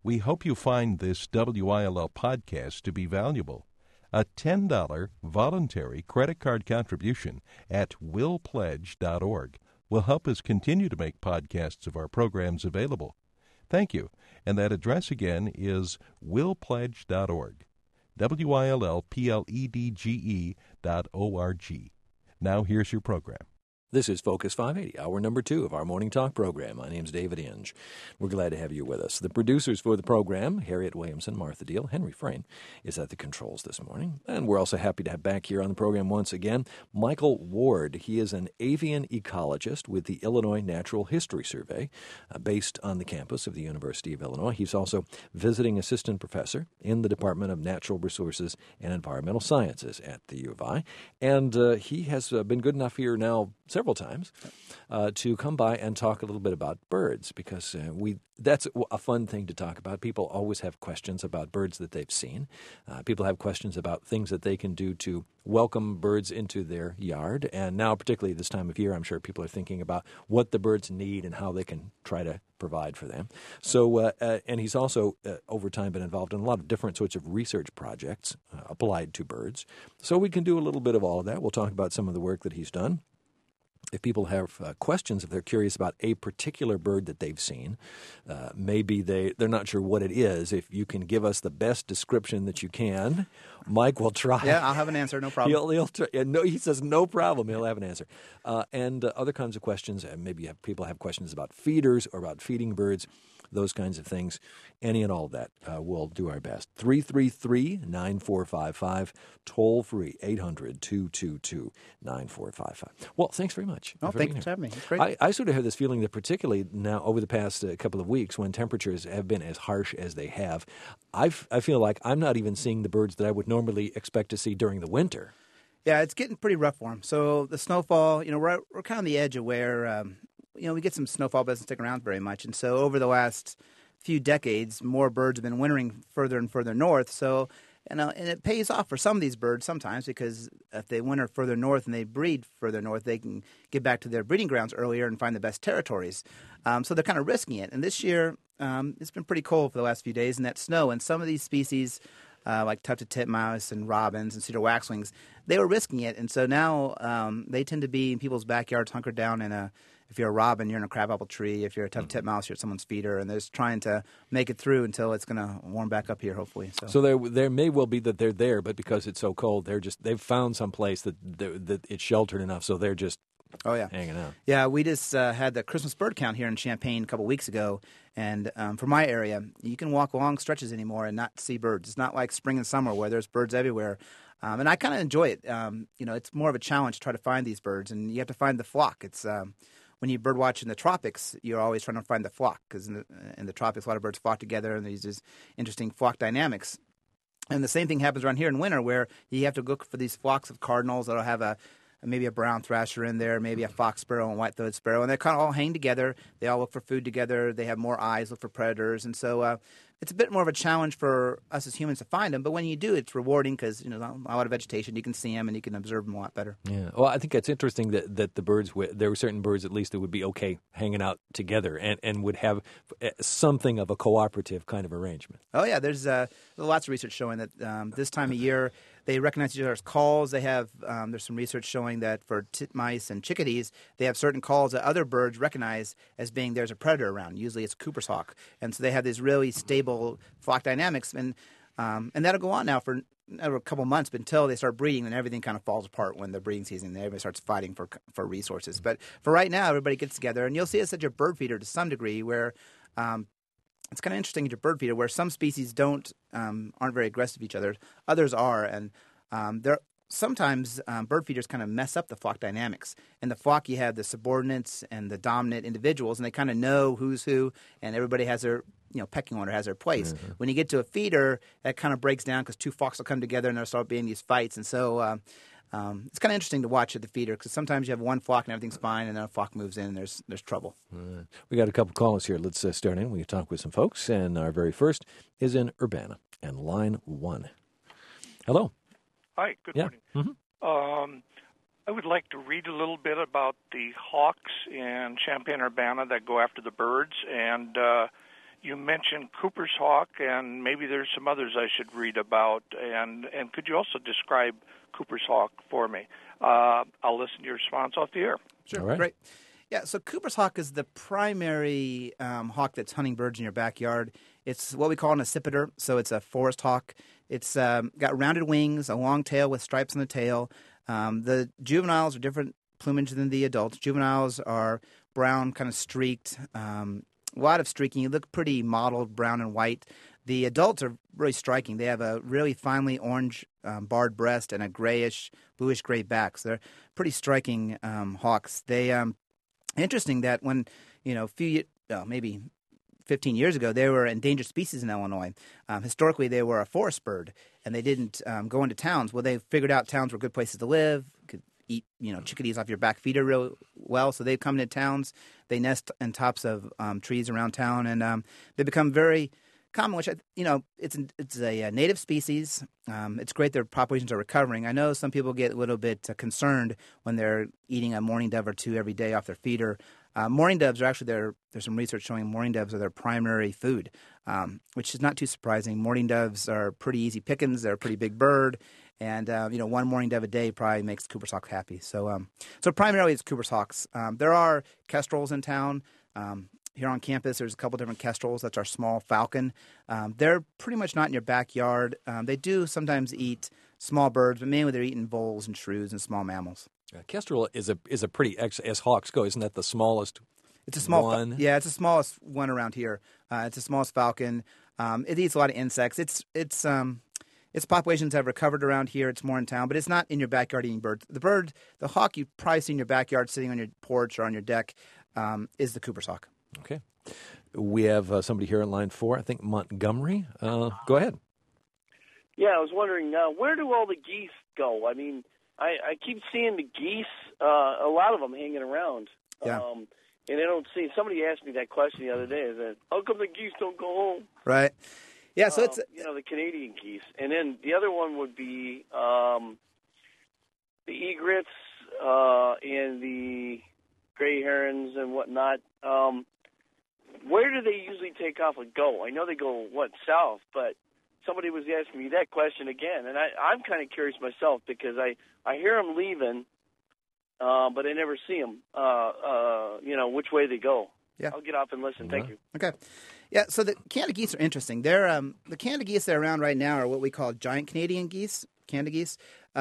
We hope you find this WILL podcast to be valuable. A $10 voluntary credit card contribution at willpledge.org will help us continue to make podcasts of our programs available. Thank you. And that address again is willpledge.org. WILLPLEDGE.org. Now here's your program. This is Focus 580, hour number 2 of our Morning Talk program. My name's David Inge. We're glad to have you with us. The producers for the program, Harriet Williamson, Martha Deal, Henry Frayne, is at the controls this morning. And we're also happy to have back here on the program once again Michael Ward. He is an avian ecologist with the Illinois Natural History Survey, based on the campus of the University of Illinois. He's also visiting assistant professor in the Department of Natural Resources and Environmental Sciences at the U of I. And he has been good enough here now several times to come by and talk a little bit about birds, because that's a fun thing to talk about. People always have questions about birds that they've seen. People have questions about things that they can do to welcome birds into their yard. And now, particularly this time of year, I'm sure people are thinking about what the birds need and how they can try to provide for them. So, and he's also, over time, been involved in a lot of different sorts of research projects applied to birds. So we can do a little bit of all of that. We'll talk about some of the work that he's done. If people have questions, if they're curious about a particular bird that they've seen, maybe they're not sure what it is, if you can give us the best description that you can, Mike will try. Yeah, I'll have an answer, no problem. He'll try, no, he says no problem, he'll have an answer. And other kinds of questions, maybe people have questions about feeders or about feeding birds, those kinds of things. Any and all of that, we'll do our best. 333-9455, toll free, 800-222-9455. Well, thanks very much. Oh, thank you for having me. It's great. I sort of have this feeling that particularly now over the past couple of weeks, when temperatures have been as harsh as they have, I feel like I'm not even seeing the birds that I would normally expect to see during the winter. Yeah, it's getting pretty rough for them. So the snowfall, we're kind of on the edge of where, we get some snowfall, but it doesn't stick around very much. And so over the last few decades, more birds have been wintering further and further north. So, and it pays off for some of these birds sometimes, because if they winter further north and they breed further north, they can get back to their breeding grounds earlier and find the best territories. So they're kind of risking it. And this year, it's been pretty cold for the last few days, and that snow. And some of these species, like tufted titmouse and robins and cedar waxwings, they were risking it. And so now they tend to be in people's backyards, hunkered down if you're a robin, you're in a crabapple tree. If you're a tufted titmouse, you're at someone's feeder. And they're just trying to make it through until it's going to warm back up here, hopefully. So there may well be that they're there, but because it's so cold, they've found some place that it's sheltered enough, so they're just hanging out. Yeah, we just had the Christmas bird count here in Champaign a couple weeks ago. And for my area, you can walk long stretches anymore and not see birds. It's not like spring and summer where there's birds everywhere. And I kind of enjoy it. It's more of a challenge to try to find these birds, and you have to find the flock. It's when you bird watch in the tropics, you're always trying to find the flock, because in the tropics, a lot of birds flock together, and there's these interesting flock dynamics. And the same thing happens around here in winter, where you have to look for these flocks of cardinals that'll have maybe a brown thrasher in there, maybe a fox sparrow and white-throated sparrow, and they kind of all hang together. They all look for food together. They have more eyes, look for predators, and so it's a bit more of a challenge for us as humans to find them. But when you do, it's rewarding, because a lot of vegetation, you can see them and you can observe them a lot better. Yeah, well, I think that's interesting that the birds, there were certain birds at least that would be okay hanging out together and would have something of a cooperative kind of arrangement. Oh yeah, there's lots of research showing that this time of year, they recognize each other's calls. They have there's some research showing that for titmice and chickadees, they have certain calls that other birds recognize as being there's a predator around. Usually it's a Cooper's hawk, and so they have these really stable flock dynamics, and that'll go on now for a couple months, but until they start breeding, and everything kind of falls apart when the breeding season, and everybody starts fighting for resources. But for right now, everybody gets together, and you'll see it's such a bird feeder to some degree, where it's kind of interesting at your bird feeder, where some species aren't very aggressive to each other, others are, and sometimes bird feeders kind of mess up the flock dynamics. In the flock, you have the subordinates and the dominant individuals, and they kind of know who's who, and everybody has their pecking order, has their place. Mm-hmm. When you get to a feeder, that kind of breaks down, because two flocks will come together and there'll start being these fights, and so it's kind of interesting to watch at the feeder, because sometimes you have one flock and everything's fine, and then a flock moves in and there's trouble. We got a couple callers here. Let's start in. We can talk with some folks, and our very first is in Urbana, and line 1. Hello. Hi, good morning. Mm-hmm. I would like to read a little bit about the hawks in Champaign-Urbana that go after the birds, and you mentioned Cooper's hawk, and maybe there's some others I should read about. And could you also describe Cooper's hawk for me? I'll listen to your response off the air. Sure, All right. Great. Yeah, so Cooper's hawk is the primary hawk that's hunting birds in your backyard. It's what we call an accipiter, so it's a forest hawk. It's got rounded wings, a long tail with stripes on the tail. The juveniles are different plumage than the adults. Juveniles are brown, kind of streaked, a lot of streaking. You look pretty mottled, brown and white. The adults are really striking. They have a really finely orange barred breast and a grayish, bluish-gray back. So they're pretty striking hawks. They interesting that when, maybe 15 years ago, they were endangered species in Illinois. Historically, they were a forest bird, and they didn't go into towns. Well, they figured out towns were good places to live, could eat, chickadees off your back feeder real well. So they come into towns. They nest on tops of trees around town, and they become very common, which, it's a native species. It's great their populations are recovering. I know some people get a little bit concerned when they're eating a mourning dove or two every day off their feeder. Mourning doves are actually there's some research showing mourning doves are their primary food, which is not too surprising. Mourning doves are pretty easy pickings. They're a pretty big bird. And, one mourning dove a day probably makes Cooper's hawk happy. So primarily it's Cooper's hawks. There are kestrels in town. Here on campus, there's a couple different kestrels. That's our small falcon. They're pretty much not in your backyard. They do sometimes eat small birds, but mainly they're eating voles and shrews and small mammals. Kestrel is a pretty, as hawks go, isn't that the smallest It's a small one? It's the smallest one around here. It's the smallest falcon. It eats a lot of insects. Its populations have recovered around here. It's more in town, but it's not in your backyard eating birds. The hawk you probably see in your backyard sitting on your porch or on your deck is the Cooper's hawk. Okay. We have somebody here in line 4, I think Montgomery. Go ahead. Yeah, I was wondering, where do all the geese go? I mean, I keep seeing the geese, a lot of them hanging around. Yeah. And I don't see. Somebody asked me that question the other day. Is that how come the geese don't go home? Right. Yeah. So it's the Canadian geese, and then the other one would be the egrets and the gray herons and whatnot. Where do they usually take off and go? I know they go south, but somebody was asking me that question again, and I'm kind of curious myself because I hear them leaving. But I never see them, which way they go. Yeah. I'll get off and listen. Thank you. Okay. Yeah, so the Canada geese are interesting. They're the Canada geese that are around right now are what we call giant Canadian geese, Canada geese.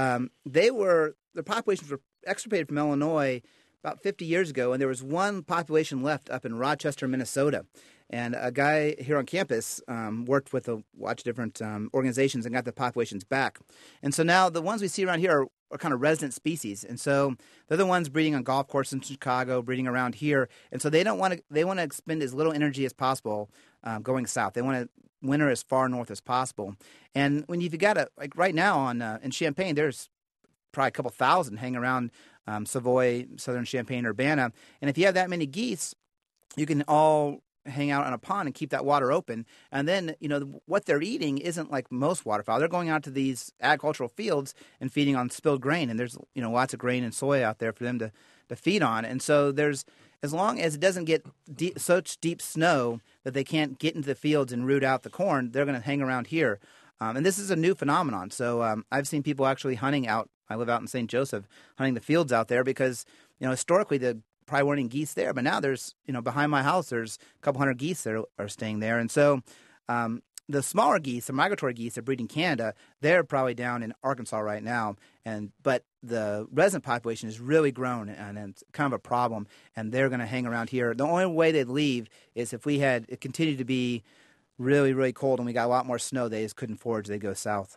Their populations were extirpated from Illinois about 50 years ago, and there was one population left up in Rochester, Minnesota. And a guy here on campus worked with a bunch of different organizations and got the populations back. And so now the ones we see around here are kind of resident species. And so they're the ones breeding on golf courses in Chicago, breeding around here. And so they want to expend as little energy as possible going south. They want to winter as far north as possible. And when you've got right now in Champaign, there's probably a couple thousand hanging around Savoy, Southern Champaign, Urbana. And if you have that many geese, you can all hang out on a pond and keep that water open. And then, what they're eating isn't like most waterfowl. They're going out to these agricultural fields and feeding on spilled grain. And there's, lots of grain and soy out there for them to feed on. And so as long as it doesn't get such deep snow that they can't get into the fields and root out the corn, they're going to hang around here. And this is a new phenomenon. So I've seen people actually hunting out. I live out in St. Joseph, hunting the fields out there because, historically the probably weren't any geese there, but now there's, behind my house, there's a couple hundred geese that are staying there. And so the smaller geese, the migratory geese that breed in Canada, they're probably down in Arkansas right now. But the resident population has really grown, and it's kind of a problem, and they're going to hang around here. The only way they'd leave is if it continued to be really, really cold and we got a lot more snow, they just couldn't forage, they go south.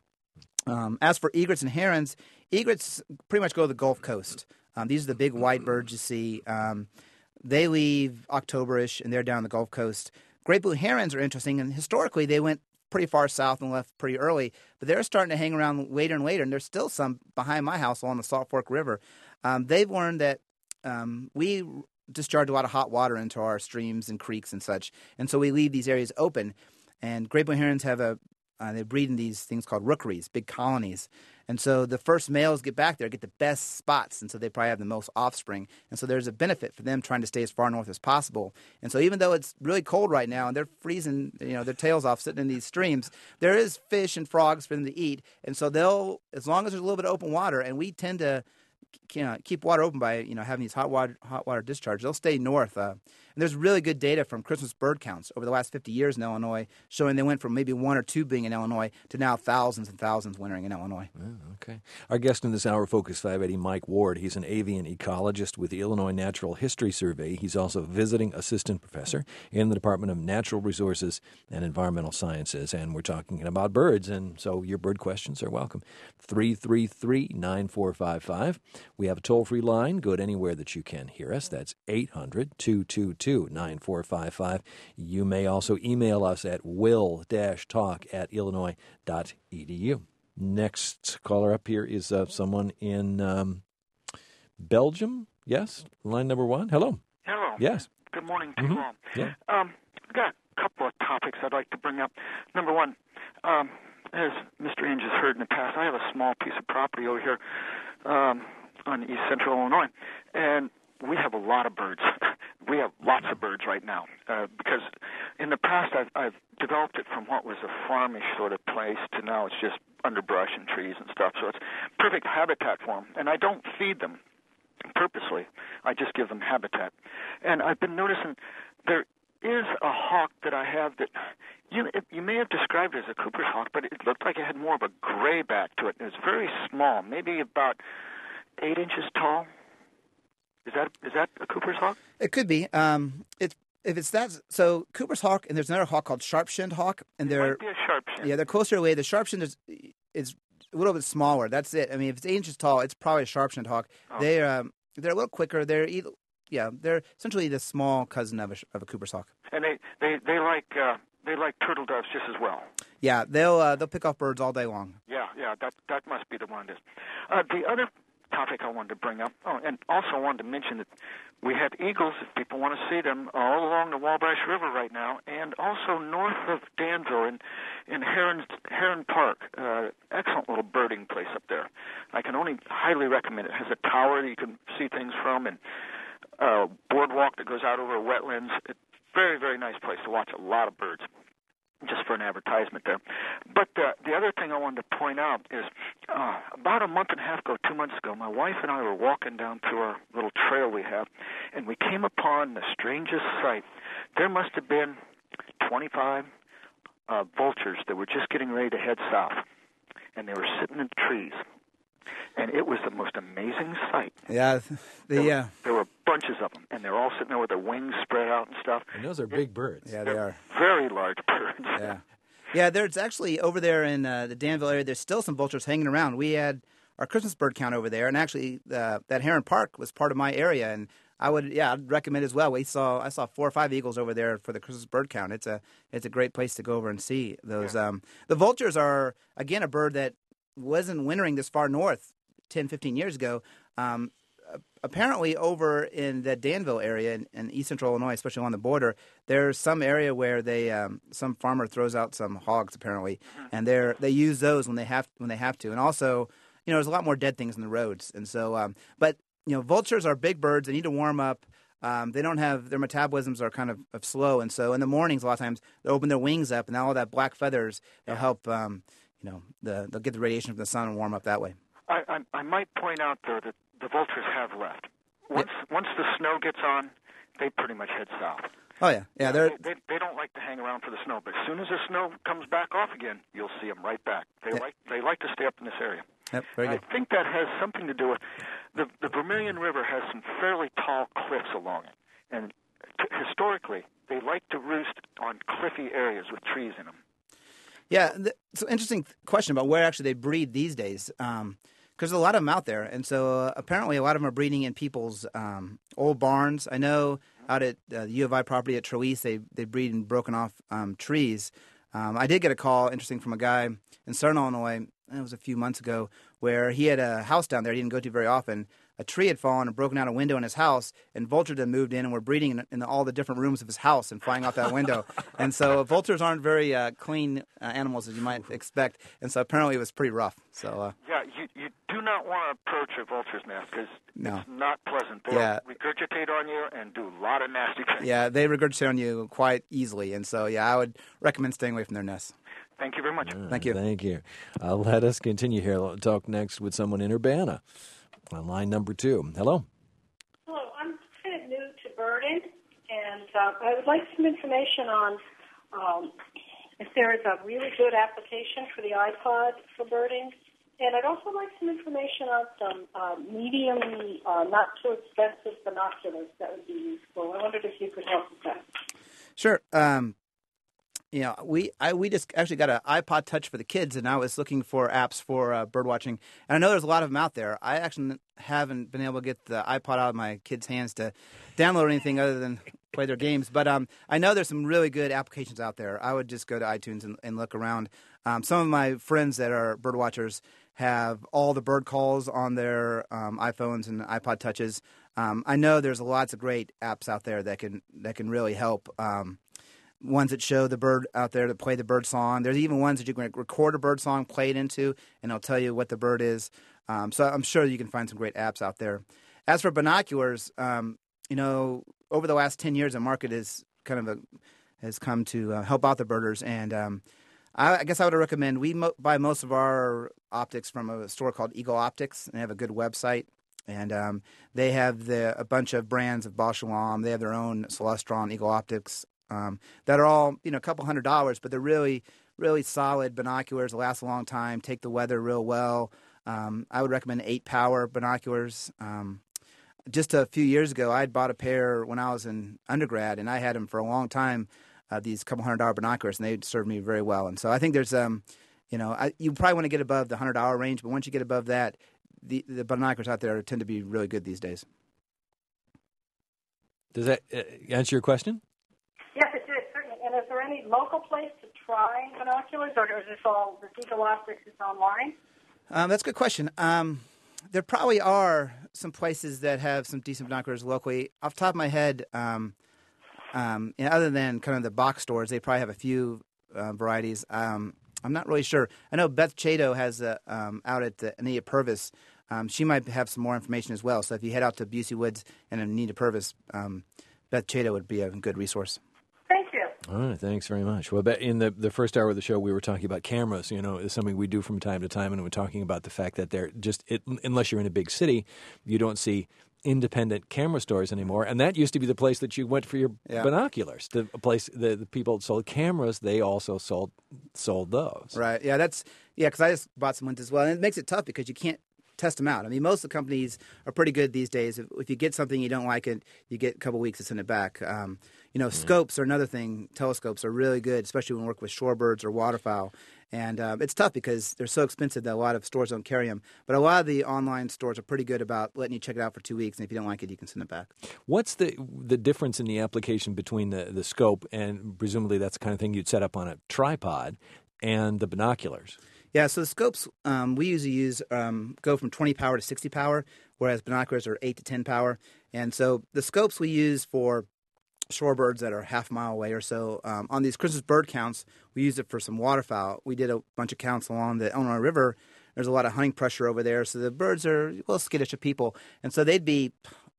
As for egrets and herons, egrets pretty much go to the Gulf Coast. These are the big white birds you see. They leave October-ish, and they're down the Gulf Coast. Great blue herons are interesting, and historically they went pretty far south and left pretty early, but they're starting to hang around later and later, and there's still some behind my house along the Salt Fork River. They've learned that we discharge a lot of hot water into our streams and creeks and such, and so we leave these areas open. And great blue herons have a they breed in these things called rookeries, big colonies. And so the first males get back there, get the best spots, and so they probably have the most offspring. And so there's a benefit for them trying to stay as far north as possible. And so even though it's really cold right now and they're freezing, their tails off sitting in these streams, there is fish and frogs for them to eat. And so they'll, as long as there's a little bit of open water, and we tend to keep water open by having these hot water discharge, they'll stay north. And there's really good data from Christmas bird counts over the last 50 years in Illinois showing they went from maybe 1 or 2 being in Illinois to now thousands and thousands wintering in Illinois. Oh, okay. Our guest in this hour, Focus 580, Mike Ward. He's an avian ecologist with the Illinois Natural History Survey. He's also visiting assistant professor in the Department of Natural Resources and Environmental Sciences. And we're talking about birds, and so your bird questions are welcome. 333-9455. We have a toll-free line. Good anywhere that you can hear us. That's 800-222-9455. You may also email us at will-talk@illinois.edu. Next caller up here is someone in Belgium. Yes, line number 1. Hello. Hello. Yes. Good morning to you all. Yeah. I've got a couple of topics I'd like to bring up. Number one, as Mr. Inge has heard in the past, I have a small piece of property over here on East Central Illinois, and we have a lot of birds. We have lots of birds right now because in the past I've developed it from what was a farmish sort of place to now it's just underbrush and trees and stuff. So it's perfect habitat for them. And I don't feed them purposely. I just give them habitat. And I've been noticing there is a hawk that I have that you may have described it as a Cooper's hawk, but it looked like it had more of a gray back to it. It was very small, maybe about 8 inches tall. Is that a Cooper's hawk? It could be. If it's that, so Cooper's hawk, and there's another hawk called sharp-shinned hawk, and they're might be a sharp-shinned. Yeah, they're closer away. The sharp-shinned is a little bit smaller. That's it. I mean, if it's 8 inches tall, it's probably a sharp-shinned hawk. Oh. They're a little quicker. They're essentially the small cousin of a Cooper's hawk. And they like turtle doves just as well. Yeah, they'll pick off birds all day long. Yeah, that must be the one. The other topic I wanted to bring up, and also I wanted to mention that we have eagles, if people want to see them, all along the Wabash River right now, and also north of Danville in Heron Park. Excellent little birding place up there. I can only highly recommend it. It has a tower that you can see things from, and a boardwalk that goes out over wetlands. It's a very, very nice place to watch a lot of birds. Just for an advertisement there. But the other thing I wanted to point out is about a month and a half ago, 2 months ago, my wife and I were walking down through our little trail we have, and we came upon the strangest sight. There must have been 25 vultures that were just getting ready to head south, and they were sitting in trees. And it was the most amazing sight. Yeah, there were bunches of them, and they're all sitting there with their wings spread out and stuff. And those are big birds. Yeah, they are. Very large birds. Yeah, there's actually over there in the Danville area, there's still some vultures hanging around. We had our Christmas bird count over there, and actually that Heron Park was part of my area, and I'd recommend as well. I saw 4 or 5 eagles over there for the Christmas bird count. It's a great place to go over and see those. Yeah. The vultures are, again, a bird that wasn't wintering this far north 10, 15 years ago. Apparently over in the Danville area in East Central Illinois, especially along the border, there's some area where they some farmer throws out some hogs apparently, and they use those when they have to. And also, there's a lot more dead things in the roads. And so, but vultures are big birds. They need to warm up. They don't have their metabolisms are kind of slow, and so in the mornings a lot of times they open their wings up, and all that black feathers they'll help. They'll get the radiation from the sun and warm up that way. I might point out, though, that the vultures have left. Once the snow gets on, they pretty much head south. Oh, yeah. Yeah, they don't like to hang around for the snow, but as soon as the snow comes back off again, you'll see them right back. They like to stay up in this area. Yep, very good. I think that has something to do with the Vermilion River has some fairly tall cliffs along it, and historically, they like to roost on cliffy areas with trees in them. Yeah, it's an interesting question about where actually they breed these days, because there's a lot of them out there. And so apparently a lot of them are breeding in people's old barns. I know out at the U of I property at Trelease, they breed in broken off trees. I did get a call, interesting, from a guy in Southern Illinois, it was a few months ago, where he had a house down there he didn't go to very often, a tree had fallen and broken out a window in his house, and vultures had moved in and were breeding in all the different rooms of his house and flying out that window. And so vultures aren't very clean animals as you might expect, and so apparently it was pretty rough. So yeah, you do not want to approach a vulture's nest because No. it's not pleasant. They'll regurgitate on you and do a lot of nasty things. yeah, they regurgitate on you quite easily, and so I would recommend staying away from their nests. Thank you very much. Thank you. Thank you. Let us continue here. We'll talk next with someone in Urbana on line number 2. Hello. Hello, I'm kind of new to birding, and I would like some information on if there is a really good application for the iPod for birding. And I'd also like some information on some medium, not too expensive binoculars that would be useful. I wondered if you could help with that. Sure. We just actually got an iPod Touch for the kids, and I was looking for apps for bird watching. And I know there's a lot of them out there. I actually haven't been able to get the iPod out of my kids' hands to download anything other than play their games. But I know there's some really good applications out there. I would just go to iTunes and look around. Some of my friends that are bird watchers have all the bird calls on their iPhones and iPod Touches. I know there's lots of great apps out there that can really help. Ones that show the bird out there, that play the bird song. There's even ones that you can record a bird song, play it into, and it'll tell you what the bird is. So I'm sure you can find some great apps out there. As for binoculars, over the last 10 years, the market has has come to help out the birders, and I guess I would recommend we buy most of our optics from a store called Eagle Optics, and they have a good website. And they have a bunch of brands of Bausch & Lomb. They have their own Celestron, Eagle Optics, that are all a couple $100, but they're really, really solid binoculars. They last a long time, take the weather real well. I would recommend 8-power binoculars. Just a few years ago, I had bought a pair when I was in undergrad, and I had them for a long time. These couple $100 binoculars, and they served me very well. And so I think there's, you probably want to get above the $100 range, but once you get above that, the binoculars out there tend to be really good these days. Does that answer your question? Yes, it did, certainly. And is there any local place to try binoculars, or is this all, the Eagle Optics is online? That's a good question. There probably are some places that have some decent binoculars locally. Off the top of my head, other than kind of the box stores, they probably have a few varieties. I'm not really sure. I know Beth Chato has out at the Anita Purvis. She might have some more information as well. So if you head out to Busey Woods and Anita Purvis, Beth Chato would be a good resource. Thank you. All right, thanks very much. Well, in the first hour of the show, we were talking about cameras. It's something we do from time to time, and we're talking about the fact that they're unless you're in a big city, you don't see independent camera stores anymore. And that used to be the place that you went for your binoculars. The place, the people that sold cameras, they also sold those. Right. Yeah, because I just bought some ones as well. And it makes it tough because you can't test them out. I mean, most of the companies are pretty good these days. If you get something you don't like it, you get a couple weeks to send it back. Scopes are another thing. Telescopes are really good, especially when we work with shorebirds or waterfowl. And it's tough because they're so expensive that a lot of stores don't carry them. But a lot of the online stores are pretty good about letting you check it out for 2 weeks, and if you don't like it, you can send it back. What's the difference in the application between the scope, and presumably that's the kind of thing you'd set up on a tripod, and the binoculars? Yeah, so the scopes we usually use go from 20 power to 60 power, whereas binoculars are 8 to 10 power. And so the scopes we use for shorebirds that are half a mile away or so. On these Christmas bird counts, we used it for some waterfowl. We did a bunch of counts along the Illinois River. There's a lot of hunting pressure over there, so the birds are skittish of people. And so they'd be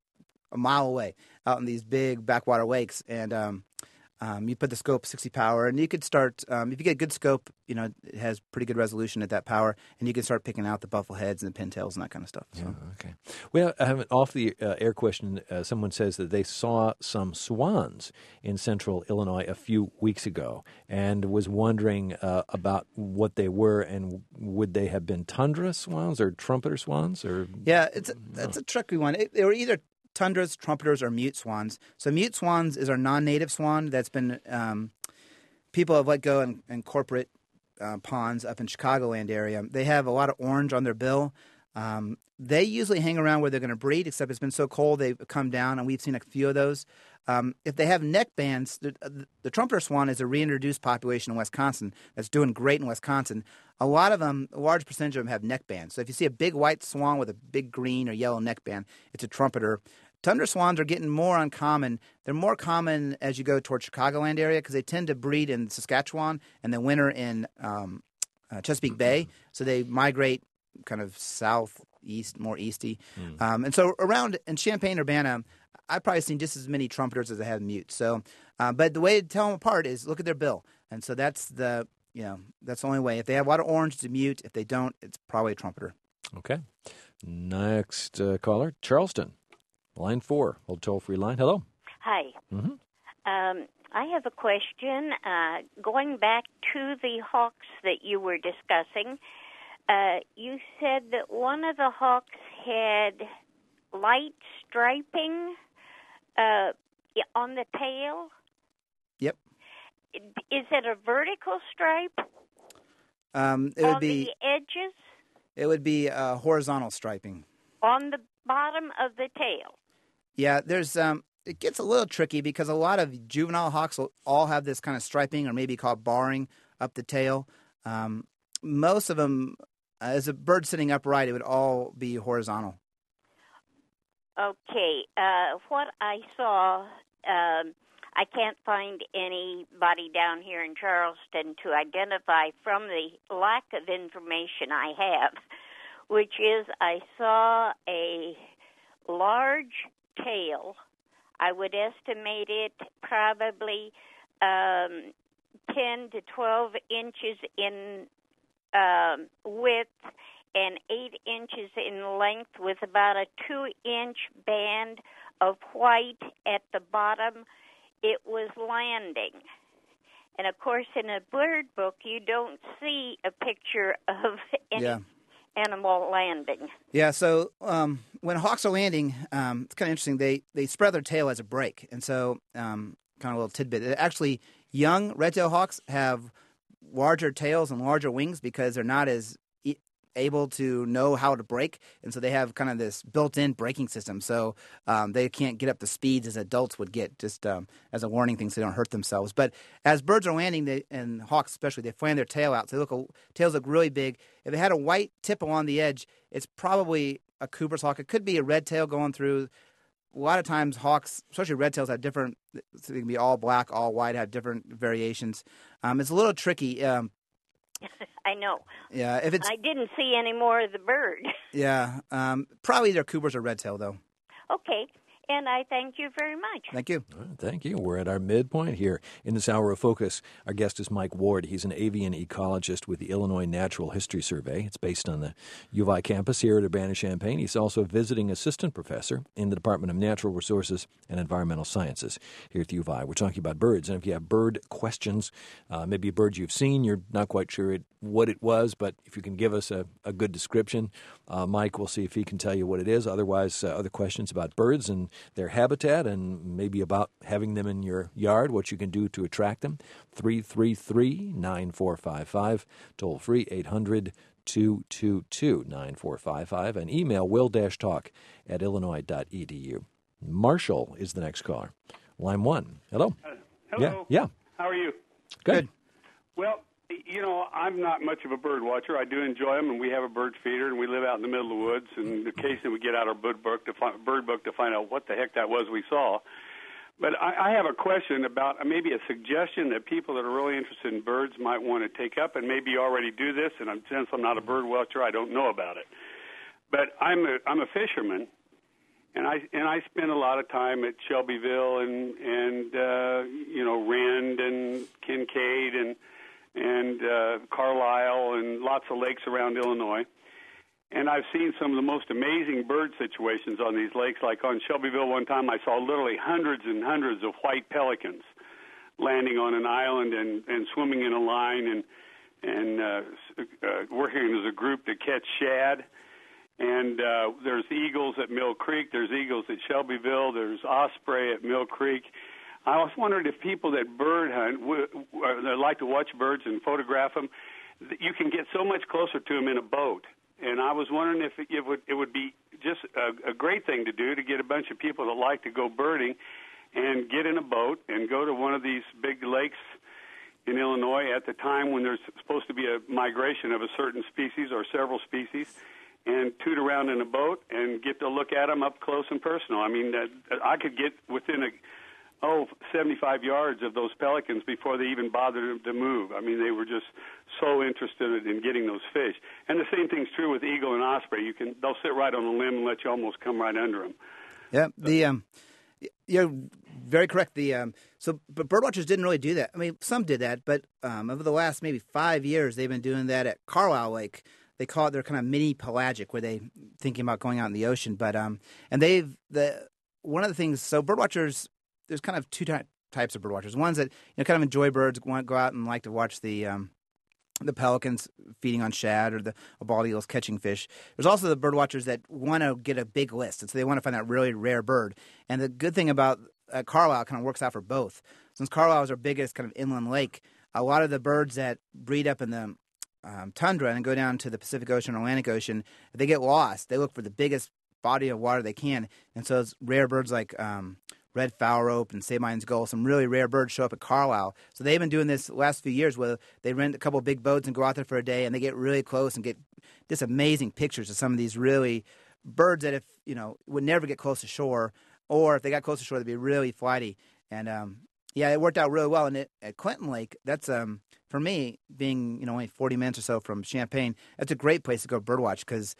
a mile away out in these big backwater lakes. And you put the scope 60 power, and you could start, if you get a good scope, it has pretty good resolution at that power, and you can start picking out the buffle heads and the pintails and that kind of stuff. So. Yeah, okay. Well, I have an off the air question. Someone says that they saw some swans in central Illinois a few weeks ago and was wondering about what they were, and would they have been tundra swans or trumpeter swans? Or that's a tricky one. They were either tundras, trumpeters, or mute swans. So mute swans is our non-native swan that's been people have let go in corporate ponds up in Chicagoland area. They have a lot of orange on their bill. They usually hang around where they're going to breed, except it's been so cold they've come down, and we've seen a few of those. If they have neck bands, the trumpeter swan is a reintroduced population in Wisconsin that's doing great in Wisconsin. A large percentage of them have neck bands. So if you see a big white swan with a big green or yellow neck band, it's a trumpeter. Tundra swans are getting more uncommon. They're more common as you go towards Chicagoland area because they tend to breed in Saskatchewan and then winter in Chesapeake Bay. So they migrate kind of southeast, more easty. And so around in Champaign-Urbana, I've probably seen just as many trumpeters as I have mutes. So, but the way to tell them apart is look at their bill. And so that's the only way. If they have a lot of orange, it's a mute. If they don't, it's probably a trumpeter. Okay. Next caller, Charleston. Line 4, old toll-free line. Hello. Hi. Mm-hmm. I have a question. Going back to the hawks that you were discussing, you said that one of the hawks had light striping on the tail. Yep. Is it a vertical stripe? It would be the edges? It would be horizontal striping. On the bottom of the tail? Yeah, there's it gets a little tricky because a lot of juvenile hawks will all have this kind of striping or maybe called barring up the tail. Most of them, as a bird sitting upright, it would all be horizontal. Okay. What I saw, I can't find anybody down here in Charleston to identify from the lack of information I have, which is I saw a large tail. I would estimate it probably 10 to 12 inches in width and 8 inches in length with about a 2-inch band of white at the bottom. It was landing. And, of course, in a bird book, you don't see a picture of any animal landing. Yeah, so when hawks are landing, it's kind of interesting. They spread their tail as a break. And so kind of a little tidbit. Actually, young red-tailed hawks have larger tails and larger wings because they're not as able to know how to brake, and so they have kind of this built-in braking system. So they can't get up the speeds as adults would get, just as a warning thing so they don't hurt themselves. But as birds are landing, and hawks especially, they fan their tail out. So tails look really big. If they had a white tip along the edge, it's probably a Cooper's hawk. It could be a red tail going through. A lot of times hawks, especially red tails, have different, so they can be all black, all white, have different variations. It's a little tricky. I know. Yeah, I didn't see any more of the bird. Yeah, probably either Cooper's or red tail, though. Okay, and I thank you very much. Thank you. Thank you. We're at our midpoint here in this hour of focus. Our guest is Mike Ward. He's an avian ecologist with the Illinois Natural History Survey. It's based on the U of I campus here at Urbana-Champaign. He's also a visiting assistant professor in the Department of Natural Resources and Environmental Sciences here at the U of I. We're talking about birds, and if you have bird questions, maybe a bird you've seen, you're not quite sure what it was, but if you can give us a good description, Mike will see if he can tell you what it is. Otherwise, other questions about birds and their habitat and maybe about having them in your yard, what you can do to attract them. 333-9455, toll free 800-222-9455, and email will-talk@illinois.edu. Marshall is the next caller. Line 1. Hello. Hello. Yeah. How are you? Good. Well, I'm not much of a bird watcher. I do enjoy them, and we have a bird feeder, and we live out in the middle of the woods, and occasionally we get out our bird book to find out what the heck that was we saw. But I have a question about maybe a suggestion that people that are really interested in birds might want to take up, and maybe already do this, and since I'm not a bird watcher, I don't know about it. But I'm a fisherman, and I spend a lot of time at Shelbyville and Rend and Kincaid and Carlisle and lots of lakes around Illinois. And I've seen some of the most amazing bird situations on these lakes. Like on Shelbyville one time, I saw literally hundreds and hundreds of white pelicans landing on an island and swimming in a line and working as a group to catch shad. And there's eagles at Mill Creek. There's eagles at Shelbyville. There's osprey at Mill Creek. I was wondering if people that bird hunt, that like to watch birds and photograph them, you can get so much closer to them in a boat. And I was wondering if it would be just a great thing to do to get a bunch of people that like to go birding and get in a boat and go to one of these big lakes in Illinois at the time when there's supposed to be a migration of a certain species or several species, and toot around in a boat and get to look at them up close and personal. I mean, I could get within 75 yards of those pelicans before they even bothered to move. I mean, they were just so interested in getting those fish. And the same thing's true with eagle and osprey. They'll sit right on the limb and let you almost come right under them. Yeah, you're very correct. But birdwatchers didn't really do that. I mean, some did that, but over the last maybe 5 years, they've been doing that at Carlisle Lake. They call it their kind of mini pelagic, where they thinking about going out in the ocean. But one of the things. So birdwatchers, there's kind of two types of birdwatchers. Ones that kind of enjoy birds, want to go out and like to watch the pelicans feeding on shad or the bald eagles catching fish. There's also the birdwatchers that want to get a big list, and so they want to find that really rare bird. And the good thing about Carlisle kind of works out for both. Since Carlisle is our biggest kind of inland lake, a lot of the birds that breed up in the tundra and go down to the Pacific Ocean or Atlantic Ocean, if they get lost, they look for the biggest body of water they can. And so it's rare birds like red phalarope and Sabine's gull, some really rare birds show up at Carlisle. So they've been doing this the last few years where they rent a couple of big boats and go out there for a day, and they get really close and get just amazing pictures of some of these really birds that would never get close to shore, or if they got close to shore, they'd be really flighty. And it worked out really well. And at Clinton Lake, that's for me, being only 40 minutes or so from Champaign, that's a great place to go birdwatch because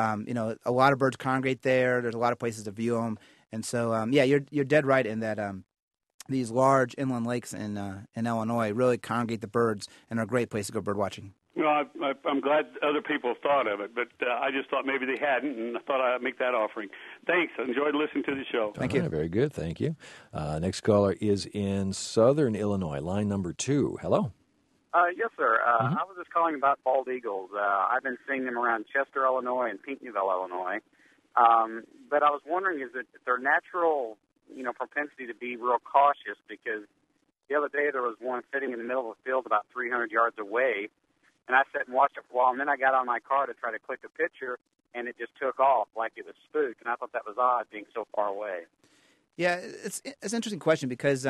a lot of birds congregate there. There's a lot of places to view them. And so, you're dead right in that these large inland lakes in Illinois really congregate the birds and are a great place to go bird watching. Well, I'm glad other people have thought of it, but I just thought maybe they hadn't, and I thought I'd make that offering. Thanks. I enjoyed listening to the show. Thank you. Very good. Thank you. Next caller is in southern Illinois, line number 2. Hello. Yes, sir. I was just calling about bald eagles. I've been seeing them around Chester, Illinois, and Pinckneyville, Illinois. But I was wondering, is it their natural, propensity to be real cautious? Because the other day there was one sitting in the middle of a field about 300 yards away, and I sat and watched it for a while, and then I got on my car to try to click a picture, and it just took off like it was spooked, and I thought that was odd being so far away. Yeah, it's an interesting question because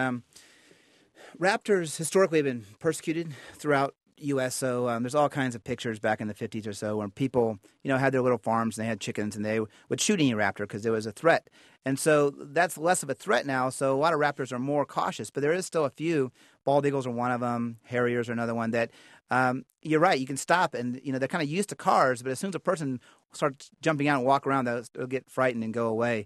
raptors historically have been persecuted throughout U.S., so there's all kinds of pictures back in the 50s or so when people, had their little farms and they had chickens and they would shoot any raptor because there was a threat. And so that's less of a threat now, so a lot of raptors are more cautious, but there is still a few. Bald eagles are one of them, harriers are another one that, you're right, you can stop and, they're kind of used to cars, but as soon as a person starts jumping out and walk around, they'll get frightened and go away.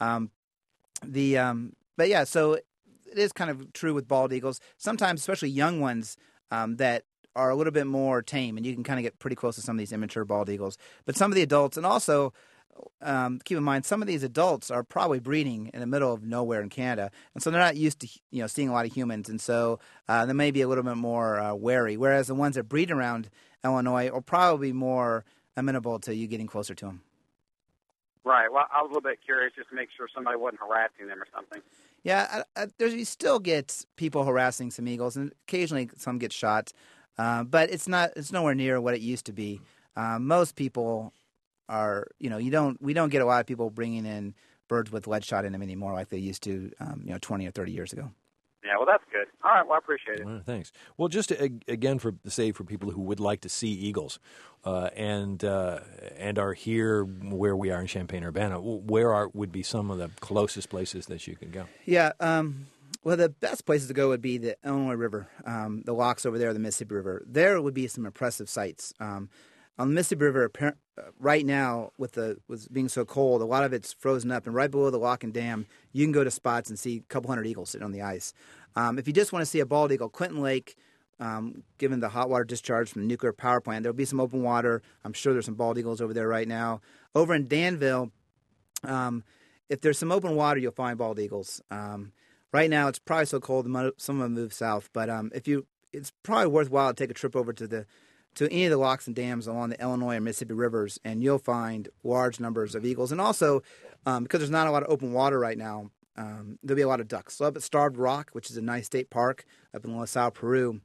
But yeah, so it is kind of true with bald eagles. Sometimes, especially young ones that are a little bit more tame, and you can kind of get pretty close to some of these immature bald eagles. But some of the adults, and also keep in mind, some of these adults are probably breeding in the middle of nowhere in Canada, and so they're not used to seeing a lot of humans, and so they may be a little bit more wary. Whereas the ones that breed around Illinois are probably more amenable to you getting closer to them. Right. Well, I was a little bit curious just to make sure somebody wasn't harassing them or something. Yeah, you still get people harassing some eagles, and occasionally some get shot. But it's nowhere near what it used to be. Most people are, we don't get a lot of people bringing in birds with lead shot in them anymore like they used to, 20 or 30 years ago. Yeah, well, that's good. All right, well, I appreciate it. All right, thanks. Well, just again for people who would like to see eagles, and are here where we are in Champaign-Urbana, where would be some of the closest places that you can go? Yeah. Well, the best places to go would be the Illinois River, the locks over there, the Mississippi River. There would be some impressive sights. On the Mississippi River, right now, with being so cold, a lot of it's frozen up. And right below the lock and dam, you can go to spots and see a couple hundred eagles sitting on the ice. If you just want to see a bald eagle, Clinton Lake, given the hot water discharge from the nuclear power plant, there'll be some open water. I'm sure there's some bald eagles over there right now. Over in Danville, if there's some open water, you'll find bald eagles. Right now, it's probably so cold, some of them move south. But it's probably worthwhile to take a trip over to any of the locks and dams along the Illinois and Mississippi rivers, and you'll find large numbers of eagles. And also, because there's not a lot of open water right now, there'll be a lot of ducks. So up at Starved Rock, which is a nice state park up in La Salle, Peru,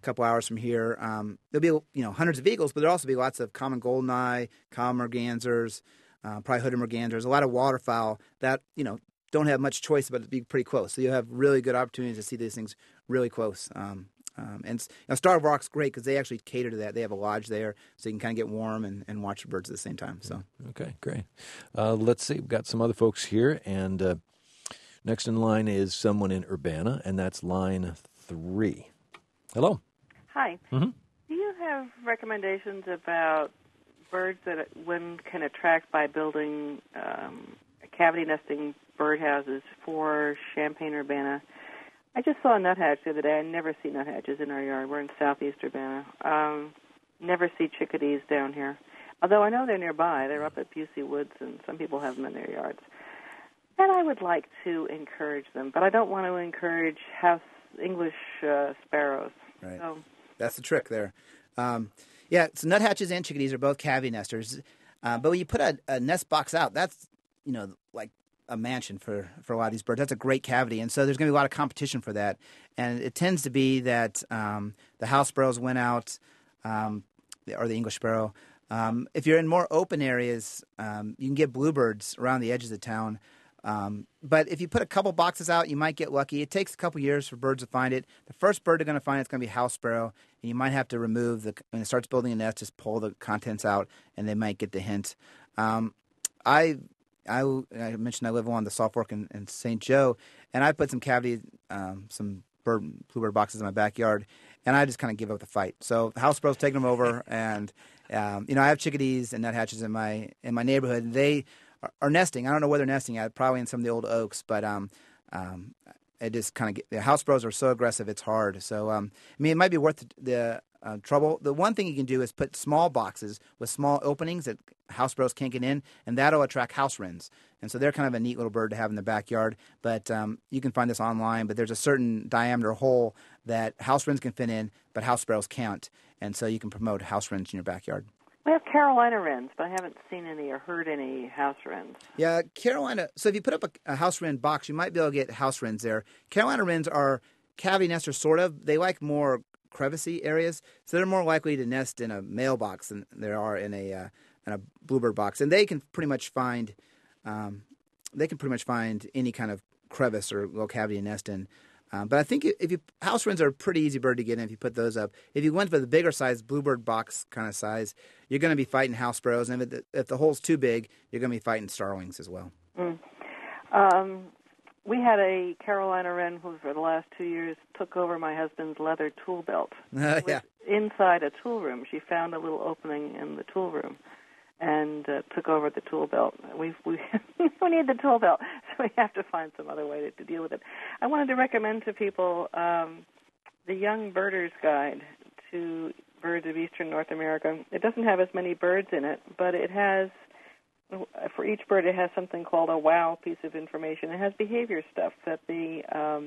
couple hours from here. There'll be hundreds of eagles, but there'll also be lots of common goldeneye, common mergansers, probably hooded mergansers, a lot of waterfowl that don't have much choice but to be pretty close. So you'll have really good opportunities to see these things really close. And Starved Rock's great because they actually cater to that. They have a lodge there, so you can kind of get warm and watch the birds at the same time. So okay, great. Let's see. We've got some other folks here, and next in line is someone in Urbana, and that's line 3. Hello. Hi. Mm-hmm. Do you have recommendations about birds that one can attract by building cavity nesting birdhouses for Champaign-Urbana? I just saw a nuthatch the other day. I never see nuthatches in our yard. We're in southeast Urbana. Never see chickadees down here. Although I know they're nearby. They're up at Busey Woods, and some people have them in their yards. And I would like to encourage them, but I don't want to encourage English sparrows. Right. So. That's the trick there. So nuthatches and chickadees are both cavity nesters. But when you put a nest box out, that's, like a mansion for a lot of these birds. That's a great cavity. And so there's going to be a lot of competition for that. And it tends to be that the house sparrows win out, or the English sparrow. If you're in more open areas, you can get bluebirds around the edges of town. But if you put a couple boxes out, you might get lucky. It takes a couple years for birds to find it. The first bird they're going to find it's going to be house sparrow, and you might have to remove when it starts building a nest, just pull the contents out, and they might get the hint. I mentioned I live along the Salt Fork in St. Joe, and I put some some bluebird boxes in my backyard, and I just kind of give up the fight. So the house sparrow's taking them over, and I have chickadees and nuthatches in my neighborhood. And they are nesting. I don't know where they're nesting at, probably in some of the old oaks, but it just kind of the house sparrows are so aggressive, it's hard. So it might be worth the trouble. The one thing you can do is put small boxes with small openings that house sparrows can't get in, and that'll attract house wrens. And so they're kind of a neat little bird to have in the backyard. But you can find this online, but there's a certain diameter hole that house wrens can fit in, but house sparrows can't. And so you can promote house wrens in your backyard. We have Carolina wrens, but I haven't seen any or heard any house wrens. Yeah, Carolina. So if you put up a house wren box, you might be able to get house wrens there. Carolina wrens are cavity nesters, sort of. They like more crevicey areas, so they're more likely to nest in a mailbox than there are in a bluebird box. And they can pretty much find any kind of crevice or little cavity to nest in. But I think house wrens are a pretty easy bird to get in if you put those up. If you went for the bigger size, bluebird box kind of size, you're going to be fighting house sparrows. And if the hole's too big, you're going to be fighting starlings as well. We had a Carolina wren who, for the last 2 years, took over my husband's leather tool belt. Inside a tool room. She found a little opening in the tool room and took over the tool belt. We need the tool belt, so we have to find some other way to deal with it. I wanted to recommend to people the Young Birders Guide to Birds of Eastern North America. It doesn't have as many birds in it, but it has, for each bird, it has something called a wow piece of information. It has behavior stuff that the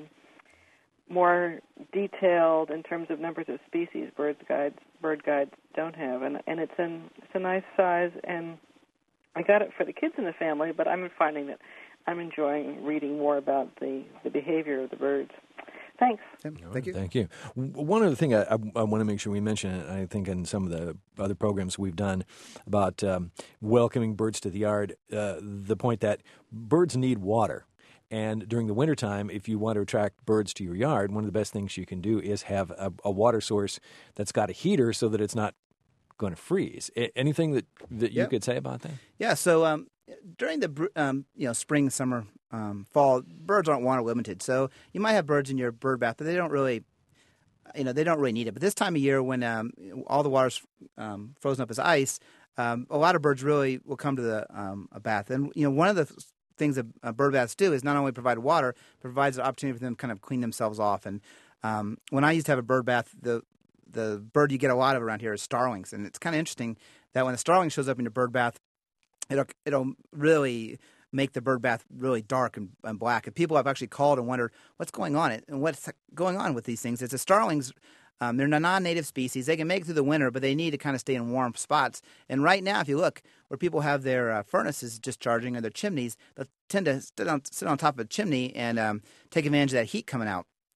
more detailed in terms of numbers of species bird guides don't have, and it's a nice size, and I got it for the kids in the family, but I'm finding that I'm enjoying reading more about the behavior of the birds. Thanks. Thank you. Thank you. One other thing I want to make sure we mention, and I think in some of the other programs we've done about welcoming birds to the yard, the point that birds need water. And during the wintertime, if you want to attract birds to your yard, one of the best things you can do is have a water source that's got a heater so that it's not going to freeze. Anything that you could say about that? Yeah, so during the spring, summer, fall, birds aren't water limited. So you might have birds in your bird bath, but they don't really need it. But this time of year when all the water's frozen up as ice, a lot of birds really will come to a bath. And one of the things that bird baths do is not only provide water, but provides an opportunity for them to kind of clean themselves off. And when I used to have a bird bath, the bird you get a lot of around here is starlings. And it's kind of interesting that when a starling shows up in your bird bath, it'll really make the bird bath really dark and black. And people have actually called and wondered what's going on. And what's going on with these things is the starlings, they're a non-native species. They can make it through the winter, but they need to kind of stay in warm spots. And right now, if you look, where people have their furnaces discharging or their chimneys, they'll tend to sit on top of a chimney and take advantage of that heat coming out.